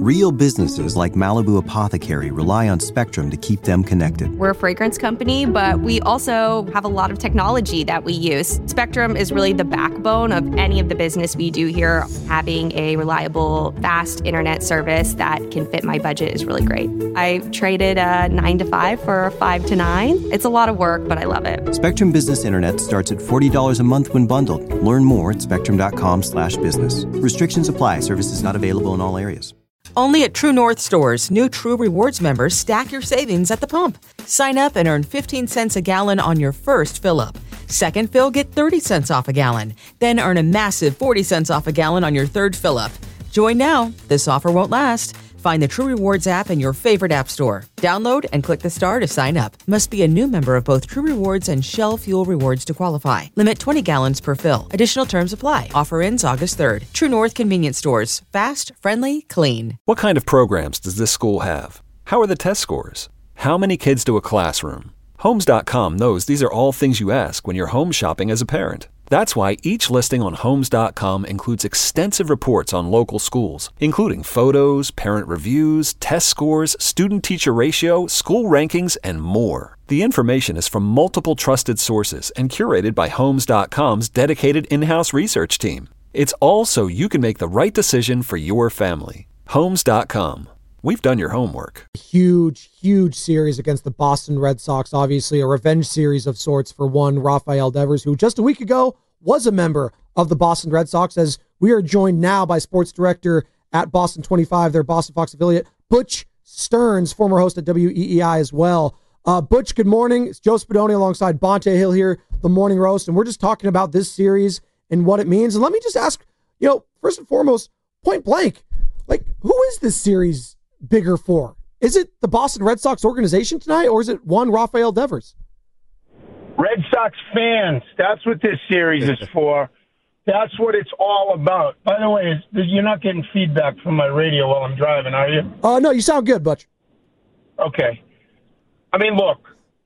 Real businesses like Malibu Apothecary rely on Spectrum to keep them connected. We're a fragrance company, but we also have a lot of technology that we use. Spectrum is really the backbone of any of the business we do here. Having a reliable, fast internet service that can fit my budget is really great. I traded a 9 to 5 for a 5 to 9. It's a lot of work, but I love it. Spectrum Business Internet starts at $40 a month when bundled. Learn more at spectrum.com/business. Restrictions apply. Services not available in all areas. Only at True North stores, new True Rewards members stack your savings at the pump. Sign up and earn 15 cents a gallon on your first fill-up. Second fill, get 30 cents off a gallon. Then earn a massive 40 cents off a gallon on your third fill-up. Join now. This offer won't last. Find the True Rewards app in your favorite app store. Download and click the star to sign up. Must be a new member of both True Rewards and Shell Fuel Rewards to qualify. Limit 20 gallons per fill. Additional terms apply. Offer ends August 3rd. True North Convenience Stores. Fast, friendly, clean. What kind of programs does this school have? How are the test scores? How many kids do a classroom? Homes.com knows these are all things you ask when you're home shopping as a parent. That's why each listing on Homes.com includes extensive reports on local schools, including photos, parent reviews, test scores, student-teacher ratio, school rankings, and more. The information is from multiple trusted sources and curated by Homes.com's dedicated in-house research team. It's all so you can make the right decision for your family. Homes.com. We've done your homework. Huge series against the Boston Red Sox. Obviously, a revenge series of sorts for one Rafael Devers, who just a week ago was a member of the Boston Red Sox, as we are joined now by sports director at Boston 25, their Boston Fox affiliate, Butch Stearns, former host at WEEI as well. Butch, good morning. It's Joe Spadoni alongside Bonte Hill here, the Morning Roast, and we're just talking about this series and what it means. And let me just ask, first and foremost, point blank, who is this series bigger for? Is it the Boston Red Sox organization tonight, or is it one Rafael Devers? Red Sox fans, that's what this series is for. That's what it's all about. By the way, you're not getting feedback from my radio while I'm driving, are you? No, you sound good, Butch. Okay. I mean, look,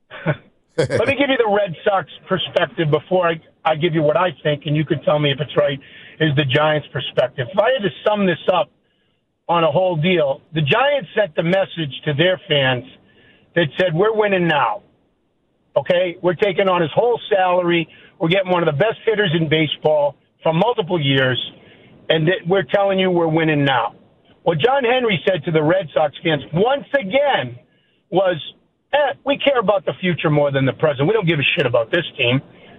let me give you the Red Sox perspective before I give you what I think, and you can tell me if it's right, is the Giants' perspective. If I had to sum this up on a whole deal, the Giants sent the message to their fans that said, we're winning now. Okay? We're taking on his whole salary. We're getting one of the best hitters in baseball for multiple years, and we're telling you we're winning now. What John Henry said to the Red Sox fans once again was, we care about the future more than the present. We don't give a shit about this team.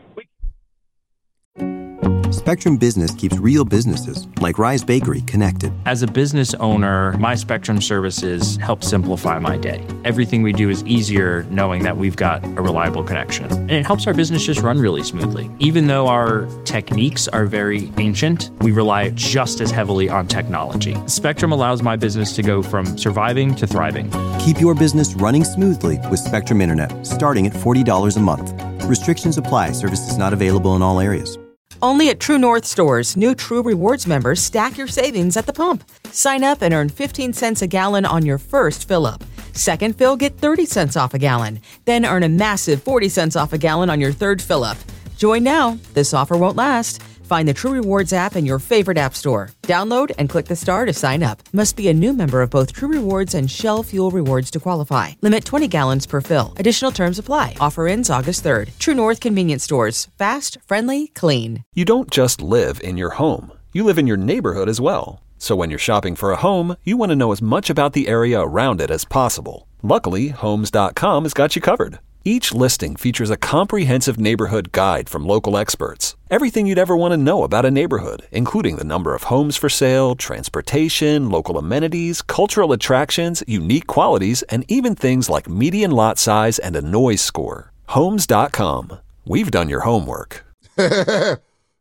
Spectrum Business keeps real businesses, like Rise Bakery, connected. As a business owner, my Spectrum services help simplify my day. Everything we do is easier knowing that we've got a reliable connection. And it helps our business just run really smoothly. Even though our techniques are very ancient, we rely just as heavily on technology. Spectrum allows my business to go from surviving to thriving. Keep your business running smoothly with Spectrum Internet, starting at $40 a month. Restrictions apply. Services not available in all areas. Only at True North stores, new True Rewards members stack your savings at the pump. Sign up and earn 15 cents a gallon on your first fill-up. Second fill, get 30 cents off a gallon. Then earn a massive 40 cents off a gallon on your third fill-up. Join now. This offer won't last. Find the True Rewards app in your favorite app store. Download and click the star to sign up. Must be a new member of both True Rewards and Shell Fuel Rewards to qualify. Limit 20 gallons per fill. Additional terms apply. Offer ends August 3rd. True North Convenience Stores. Fast, friendly, clean. You don't just live in your home. You live in your neighborhood as well. So when you're shopping for a home, you want to know as much about the area around it as possible. Luckily, Homes.com has got you covered. Each listing features a comprehensive neighborhood guide from local experts. Everything you'd ever want to know about a neighborhood, including the number of homes for sale, transportation, local amenities, cultural attractions, unique qualities, and even things like median lot size and a noise score. Homes.com. We've done your homework. It's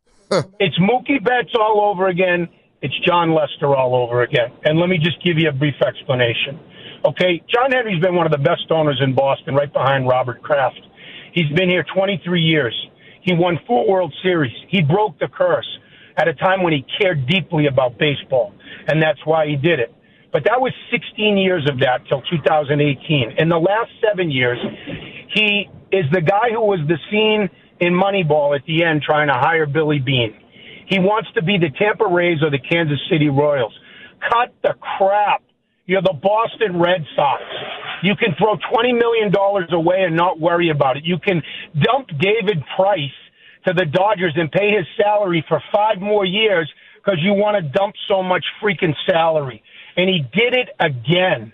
Mookie Betts all over again. It's John Lester all over again. And let me just give you a brief explanation. Okay, John Henry's been one of the best owners in Boston, right behind Robert Kraft. He's been here 23 years. He won 4 World Series. He broke the curse at a time when he cared deeply about baseball, and that's why he did it. But that was 16 years of that till 2018. In the last 7 years, he is the guy who was the scene in Moneyball at the end trying to hire Billy Beane. He wants to be the Tampa Rays or the Kansas City Royals. Cut the crap. You're the Boston Red Sox. You can throw $20 million away and not worry about it. You can dump David Price to the Dodgers and pay his salary for 5 more years because you want to dump so much freaking salary. And he did it again.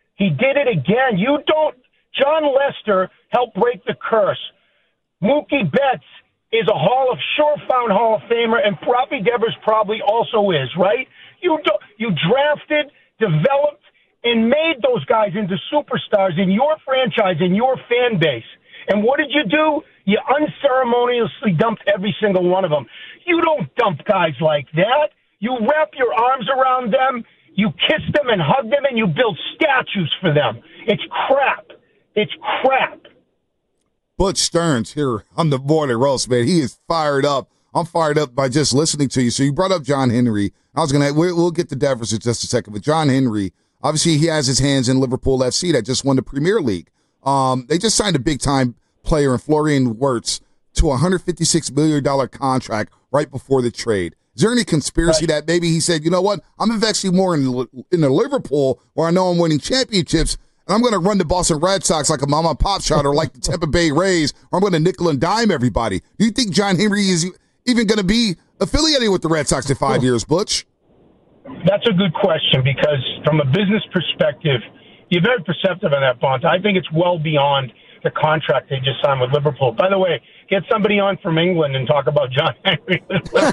John Lester helped break the curse. Mookie Betts is a surefire Hall of Famer, and Rafi Devers probably also is, right? You drafted, developed, and made those guys into superstars in your franchise, in your fan base. And what did you do? You unceremoniously dumped every single one of them. You don't dump guys like that. You wrap your arms around them, you kiss them and hug them, and you build statues for them. It's crap. It's crap. Butch Stearns here on the Morning Roast, man. He is fired up. I'm fired up by just listening to you. So you brought up John Henry. We'll get to Devers in just a second, but John Henry, obviously he has his hands in Liverpool FC that just won the Premier League. They just signed a big-time player in Florian Wirtz to a $156 million contract right before the trade. Is there any conspiracy that maybe he said, you know what, I'm investing more in the Liverpool where I know I'm winning championships, and I'm going to run the Boston Red Sox like a mama and pop shot or like the Tampa Bay Rays, or I'm going to nickel and dime everybody? Do you think John Henry is even going to be affiliated with the Red Sox in 5 years, Butch? That's a good question because from a business perspective, you're very perceptive on that, Bont. I think it's well beyond the contract they just signed with Liverpool. By the way, get somebody on from England and talk about John Henry.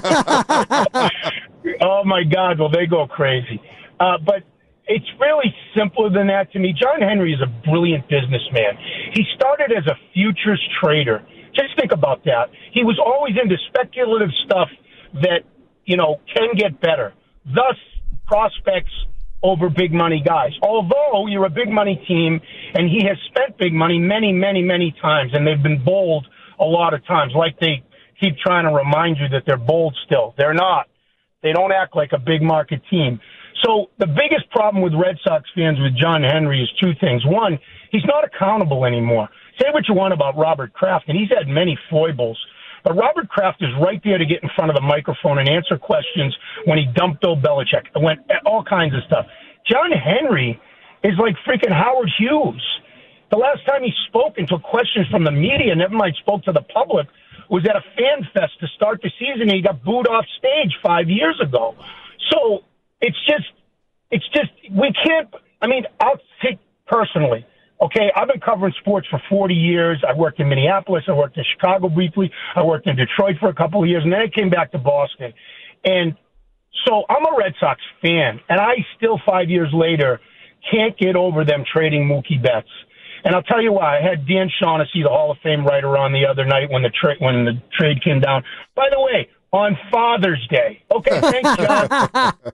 Oh, my God, will they go crazy. But it's really simpler than that to me. John Henry is a brilliant businessman. He started as a futures trader. Just think about that. He was always into speculative stuff that, can get better. Thus, prospects over big money guys. Although you're a big money team, and he has spent big money many, many, many times, and they've been bold a lot of times. Like they keep trying to remind you that they're bold still. They're not. They don't act like a big market team. So the biggest problem with Red Sox fans with John Henry is 2 things. One, he's not accountable anymore. Say what you want about Robert Kraft, and he's had many foibles. But Robert Kraft is right there to get in front of the microphone and answer questions when he dumped Bill Belichick. It went all kinds of stuff. John Henry is like freaking Howard Hughes. The last time he spoke and took questions from the media, never mind spoke to the public, was at a fan fest to start the season, and he got booed off stage 5 years ago. So it's just, we can't, I'll take personally. Okay, I've been covering sports for 40 years. I worked in Minneapolis. I worked in Chicago briefly. I worked in Detroit for a couple of years, and then I came back to Boston. And so I'm a Red Sox fan, and I still 5 years later can't get over them trading Mookie Betts. And I'll tell you why. I had Dan Shaughnessy, the Hall of Fame writer, on the other night when the trade came down. By the way, on Father's Day. Okay, thanks, John.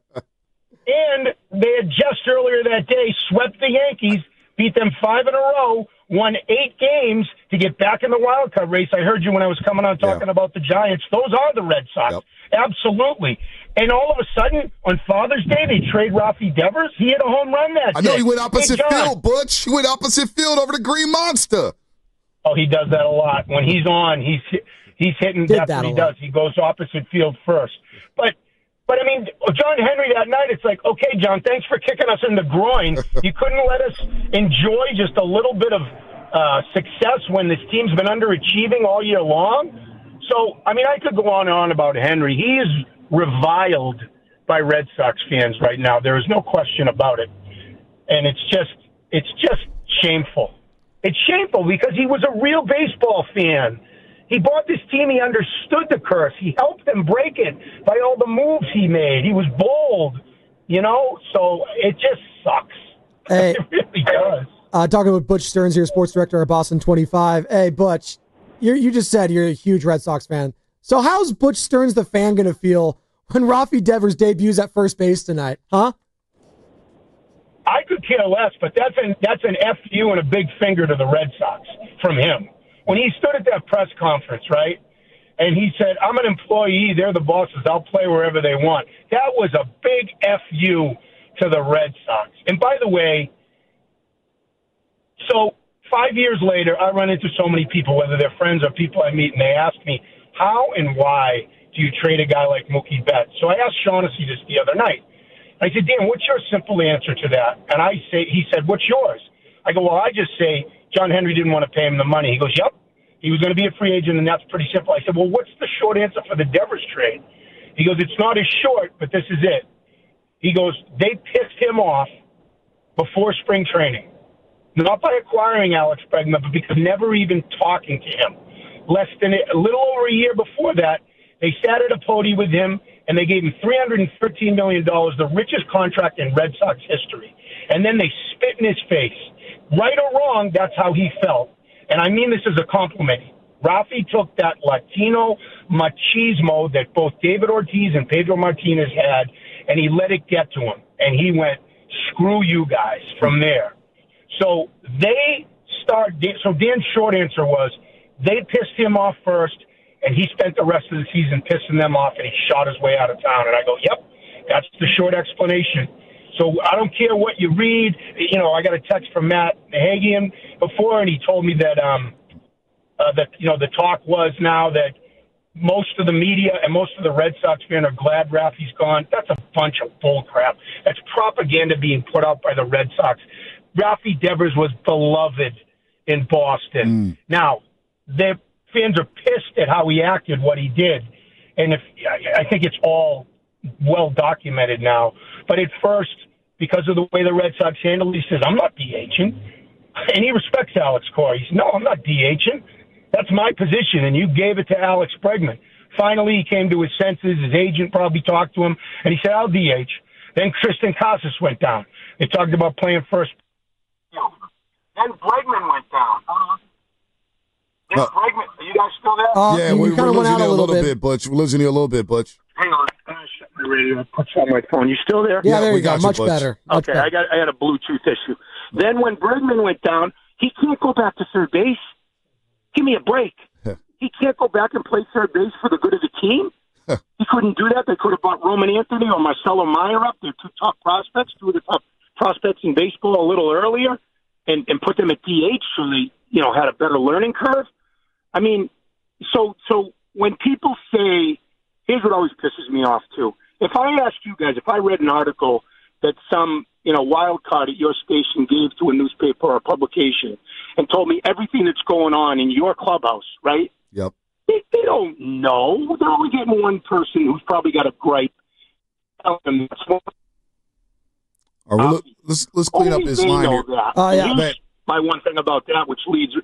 And they had just earlier that day swept the Yankees, beat them 5 in a row, won 8 games to get back in the wild card race. I heard you when I was coming on talking about the Giants. Those are the Red Sox. Yep. Absolutely. And all of a sudden, on Father's Day, they trade Rafi Devers. He hit a home run that day. I know, he went opposite field, Butch. He went opposite field over the Green Monster. Oh, he does that a lot. When he's on, he's hitting. That's what he does. He goes opposite field first. But John Henry that night, it's like, okay, John, thanks for kicking us in the groin. You couldn't let us enjoy just a little bit of success when this team's been underachieving all year long. So, I could go on and on about Henry. He is reviled by Red Sox fans right now. There is no question about it. And it's just shameful. It's shameful because he was a real baseball fan. He bought this team. He understood the curse. He helped them break it by all the moves he made. He was bold, so it just sucks. Hey, it really does. Talking with Butch Stearns here, sports director at Boston 25. Hey, Butch, you just said you're a huge Red Sox fan. So how's Butch Stearns, the fan, going to feel when Rafi Devers debuts at first base tonight, huh? I could care less, but that's an FU and a big finger to the Red Sox from him. When he stood at that press conference, right, and he said, I'm an employee, they're the bosses, I'll play wherever they want. That was a big FU to the Red Sox. And by the way, so 5 years later, I run into so many people, whether they're friends or people I meet, and they ask me, how and why do you trade a guy like Mookie Betts? So I asked Shaughnessy this the other night. I said, Dan, what's your simple answer to that? And he said, what's yours? I go, well, I just say John Henry didn't want to pay him the money. He goes, yep. He was going to be a free agent, and that's pretty simple. I said, well, what's the short answer for the Devers trade? He goes, it's not as short, but this is it. He goes, they pissed him off before spring training. Not by acquiring Alex Bregman, but because never even talking to him. A little over a year before that, they sat at a podium with him, and they gave him $313 million, the richest contract in Red Sox history. And then they spit in his face. Right or wrong, that's how he felt. And I mean this as a compliment. Rafi took that Latino machismo that both David Ortiz and Pedro Martinez had, and he let it get to him. And he went, screw you guys, from there. So Dan's short answer was, they pissed him off first, and he spent the rest of the season pissing them off, and he shot his way out of town. And I go, yep, that's the short explanation. So I don't care what you read. I got a text from Matt Hagian before, and he told me that the talk was now that most of the media and most of the Red Sox fans are glad Rafi's gone. That's a bunch of bull crap. That's propaganda being put out by the Red Sox. Rafi Devers was beloved in Boston. Now, the fans are pissed at how he acted, what he did, and I think it's all well documented now. But at first, because of the way the Red Sox handled it, he says, I'm not DHing. And he respects Alex Cora. He says, no, I'm not DHing. That's my position, and you gave it to Alex Bregman. Finally, he came to his senses. His agent probably talked to him, and he said, I'll DH. Then Tristan Casas went down. They talked about playing first. Then Bregman went down. Bregman, are you guys still there? Yeah, we're losing you a little bit, Butch. We're losing you a little bit, Butch. Hang on. I'm going to shut my radio. I put on my phone. You still there? Yeah, there you go. you, Much Butch. better. Okay, I had a Bluetooth issue. Then when Bregman went down, he can't go back to third base. Give me a break. He can't go back and play third base for the good of the team. He couldn't do that. They could have brought Roman Anthony or Marcelo Meyer up. They're two top prospects, two of the top prospects in baseball a little earlier, and put them at DH so they had a better learning curve. I mean, so when people say, here's what always pisses me off too. If I asked you guys, if I read an article that some wild card at your station gave to a newspaper or a publication and told me everything that's going on in your clubhouse, right? Yep. They don't know. They're only getting one person who's probably got a gripe. Tell them that's one. All right, let's clean up his line here. My one thing about that, which leads.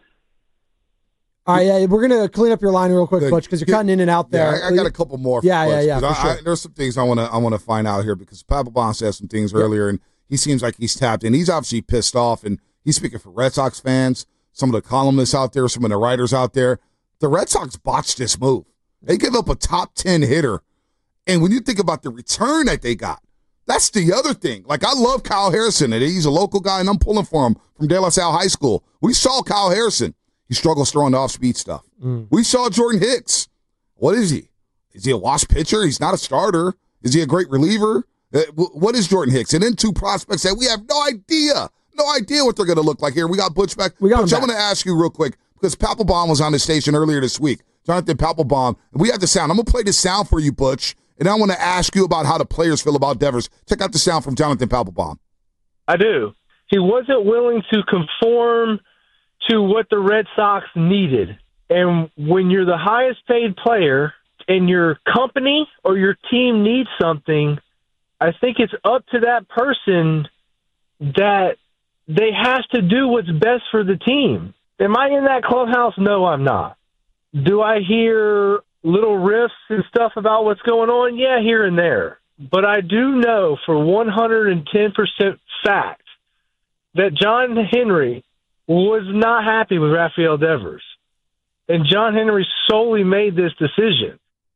All right, yeah, we're going to clean up your line real quick, Butch, because you're cutting in and out there. Yeah, I got a couple more. Yeah, for sure. There's some things I want to find out here because Papelbon said some things earlier, and he seems like he's tapped in. He's obviously pissed off, and he's speaking for Red Sox fans, some of the columnists out there, some of the writers out there. The Red Sox botched this move. They give up a top 10 hitter, and when you think about the return that they got, that's the other thing. Like, I love Kyle Harrison, and he's a local guy, and I'm pulling for him from De La Salle High School. We saw Kyle Harrison. He struggles throwing the off-speed stuff. We saw Jordan Hicks. What is he? Is he a wash pitcher? He's not a starter. Is he a great reliever? What is Jordan Hicks? And then two prospects that we have no idea what they're going to look like here. We got Butch back. Butch, I'm going to ask you real quick, because Papelbon was on the station earlier this week. Jonathan Papelbon. And we have the sound. I'm going to play the sound for you, Butch, and I want to ask you about how the players feel about Devers. Check out the sound from Jonathan Papelbon. I do. He wasn't willing to conform to what the Red Sox needed. And when you're the highest paid player and your company or your team needs something, I think it's up to that person that they have to do what's best for the team. Am I in that clubhouse? No, I'm not. Do I hear little riffs and stuff about what's going on? Yeah, here and there. But I do know for 110% fact that John Henry was not happy with Rafael Devers. And John Henry solely made this decision.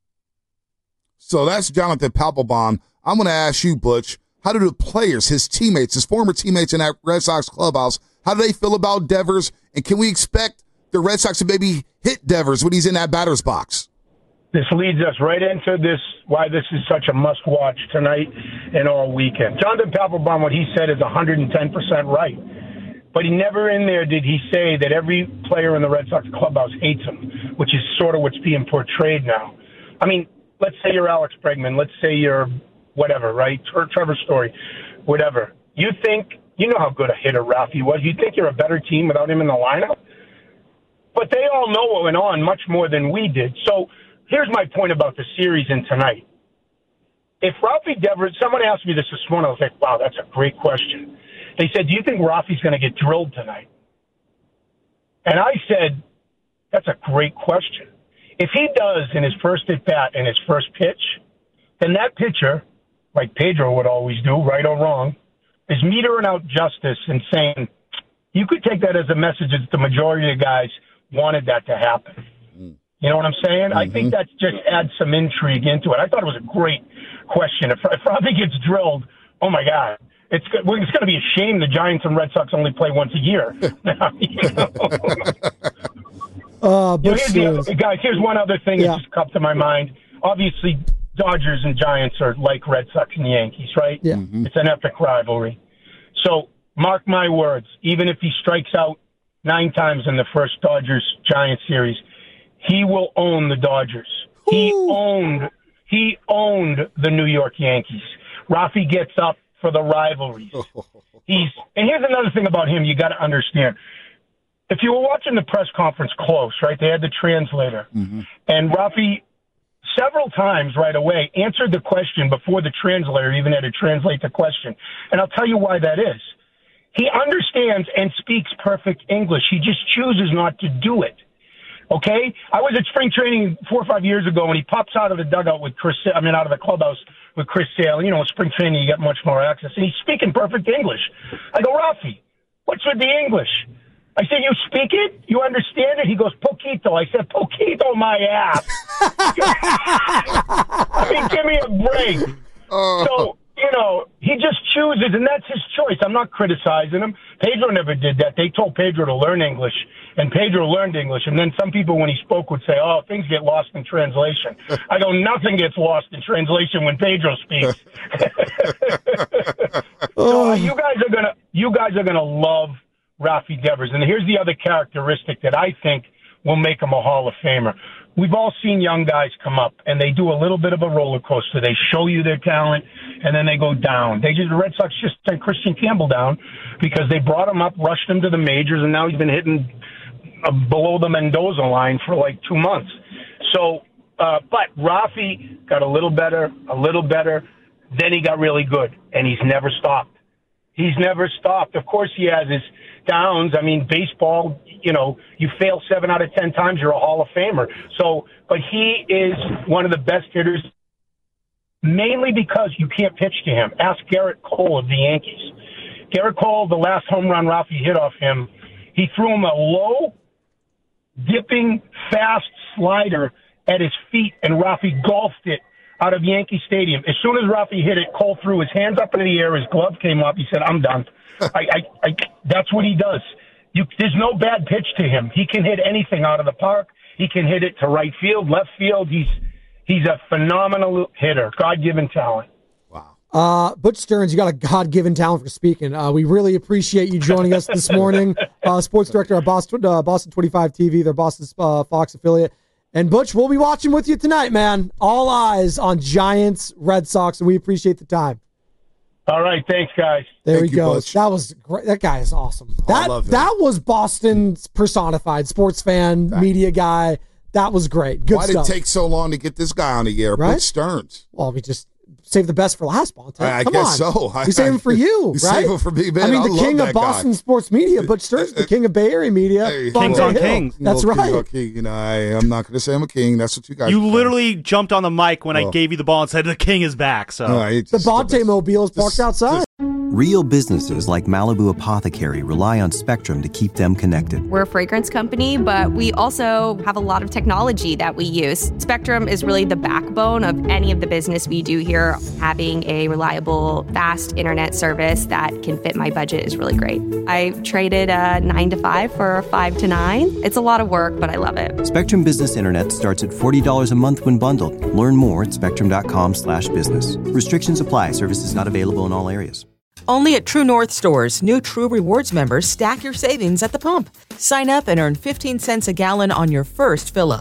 So that's Jonathan Papelbon. I'm going to ask you, Butch, how do the players, his teammates, his former teammates in that Red Sox clubhouse, how do they feel about Devers? And can we expect the Red Sox to maybe hit Devers when he's in that batter's box? This leads us right into this, why this is such a must-watch tonight and all weekend. Jonathan Papelbon, what he said is 110% right. But he never in there did he say that every player in the Red Sox clubhouse hates him, which is sort of what's being portrayed now. I mean, let's say you're Alex Bregman. Let's say you're whatever, right? Trevor Story, whatever. You know how good a hitter Rafi was. You think you're a better team without him in the lineup? But they all know what went on much more than we did. So here's my point about the series and tonight. If Rafi Devers, someone asked me this morning, I was like, wow, that's a great question. They said, do you think Rafi's going to get drilled tonight? And I said, that's a great question. If he does in his first at-bat and his first pitch, then that pitcher, like Pedro would always do, right or wrong, is metering out justice and saying, you could take that as a message that the majority of guys wanted that to happen. You know what I'm saying? Mm-hmm. I think that just adds some intrigue into it. I thought it was a great question. If Rafi gets drilled, oh, my God. It's going to be a shame the Giants and Red Sox only play once a year. Guys, here's one other thing that just comes to my mind. Obviously, Dodgers and Giants are like Red Sox and Yankees, right? Yeah. Mm-hmm. It's an epic rivalry. So mark my words, even if he strikes out 9 times in the first Dodgers-Giants series, he will own the Dodgers. He owned the New York Yankees. Rafi gets up for the rivalries. And here's another thing about him you got to understand. If you were watching the press conference close, right, they had the translator. Mm-hmm. And Rafi, several times right away, answered the question before the translator even had to translate the question. And I'll tell you why that is. He understands and speaks perfect English. He just chooses not to do it. Okay? I was at spring training 4 or 5 years ago, and he pops out of the dugout with out of the clubhouse with Chris Sale. You know, spring training, you get much more access. And he's speaking perfect English. I go, Rafi, what's with the English? I said, you speak it? You understand it? He goes, poquito. I said, poquito my ass. I mean, give me a break. So, you know, he just chooses, and that's his choice. I'm not criticizing him. Pedro never did that. They told Pedro to learn English, and Pedro learned English. And then some people, when he spoke, would say, oh, things get lost in translation. I go, nothing gets lost in translation when Pedro speaks. So you guys are gonna love Rafi Devers. And here's the other characteristic that I think will make him a Hall of Famer. We've all seen young guys come up, and they do a little bit of a roller coaster. They show you their talent, and then they go down. The Red Sox just sent Christian Campbell down because they brought him up, rushed him to the majors, and now he's been hitting below the Mendoza line for like 2 months. So, but Rafi got a little better, then he got really good, and he's never stopped. He's never stopped. Of course he has his downs. I mean, baseball, you know, you fail 7 out of 10 times, you're a Hall of Famer. So, but he is one of the best hitters, mainly because you can't pitch to him. Ask Garrett Cole of the Yankees. Garrett Cole, the last home run Rafi hit off him, he threw him a low, dipping, fast slider at his feet, and Rafi golfed it out of Yankee Stadium. As soon as Rafi hit it, Cole threw his hands up in the air, his glove came up, he said, I'm done. That's what he does. There's no bad pitch to him. He can hit anything out of the park. He can hit it to right field, left field. He's a phenomenal hitter, God-given talent. Wow. Butch Stearns, you got a God-given talent for speaking. We really appreciate you joining us this morning. Sports director at Boston 25 TV, their Boston Fox affiliate. And Butch, we'll be watching with you tonight, man. All eyes on Giants, Red Sox, and we appreciate the time. All right, thanks, guys. There we go. Butch. That was great. That guy is awesome. That was Boston's personified sports fan, media guy. That was great. Good stuff. Why did it take so long to get this guy on the air? Right? Butch Stearns. Well, we just saved the best for last, Bonta. I guess so. We saved him for you, right? Save him for me, man. I mean, the king of Boston sports media, Butch Stearns, the king of Bay Area media. Hey, Kings on Kings. That's right. King. You know, I'm not going to say I'm a king. That's what you guys. You literally jumped on the mic when I gave you the ball and said the king is back. So the Bonta Mobile is parked outside. Real businesses like Malibu Apothecary rely on Spectrum to keep them connected. We're a fragrance company, but we also have a lot of technology that we use. Spectrum is really the backbone of any of the business we do here. Having a reliable, fast internet service that can fit my budget is really great. I traded a 9 to 5 for a 5 to 9. It's a lot of work, but I love it. Spectrum Business Internet starts at $40 a month when bundled. Learn more at spectrum.com/business. Restrictions apply. Services not available in all areas. Only at True North stores, new True Rewards members stack your savings at the pump. Sign up and earn 15 cents a gallon on your first fill-up.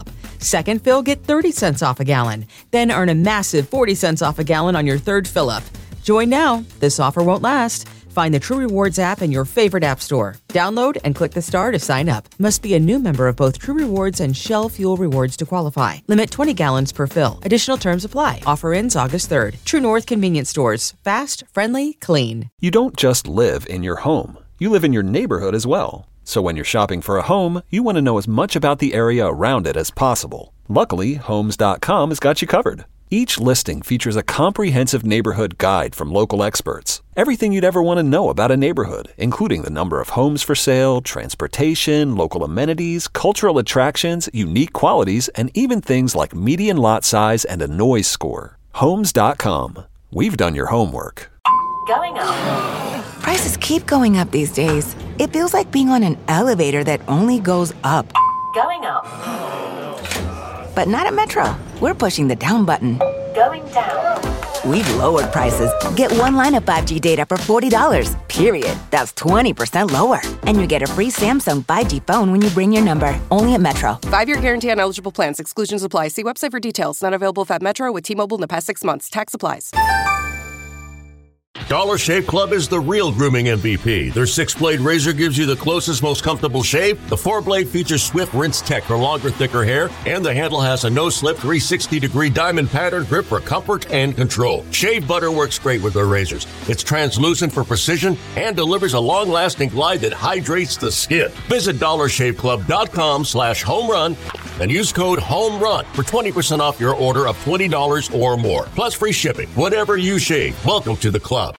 Second fill, get 30 cents off a gallon. Then earn a massive 40 cents off a gallon on your third fill-up. Join now. This offer won't last. Find the True Rewards app in your favorite app store. Download and click the star to sign up. Must be a new member of both True Rewards and Shell Fuel Rewards to qualify. Limit 20 gallons per fill. Additional terms apply. Offer ends August 3rd. True North Convenience Stores. Fast, friendly, clean. You don't just live in your home. You live in your neighborhood as well. So when you're shopping for a home, you want to know as much about the area around it as possible. Luckily, Homes.com has got you covered. Each listing features a comprehensive neighborhood guide from local experts. Everything you'd ever want to know about a neighborhood, including the number of homes for sale, transportation, local amenities, cultural attractions, unique qualities, and even things like median lot size and a noise score. Homes.com. We've done your homework. Going up. Prices keep going up these days. It feels like being on an elevator that only goes up. Going up. But not at Metro. We're pushing the down button. Going down. We've lowered prices. Get one line of 5G data for $40, period. That's 20% lower. And you get a free Samsung 5G phone when you bring your number. Only at Metro. 5-year guarantee on eligible plans. Exclusions apply. See website for details. Not available at Metro with T-Mobile in the past 6 months. Tax applies. Dollar Shave Club is the real grooming MVP. Their 6-blade razor gives you the closest, most comfortable shave. The 4-blade features Swift Rinse Tech for longer, thicker hair. And the handle has a no-slip 360-degree diamond pattern grip for comfort and control. Shave butter works great with their razors. It's translucent for precision and delivers a long-lasting glide that hydrates the skin. Visit DollarShaveClub.com/homerun and use code HOMERUN for 20% off your order of $20 or more. Plus free shipping. Whatever you shave, welcome to the club.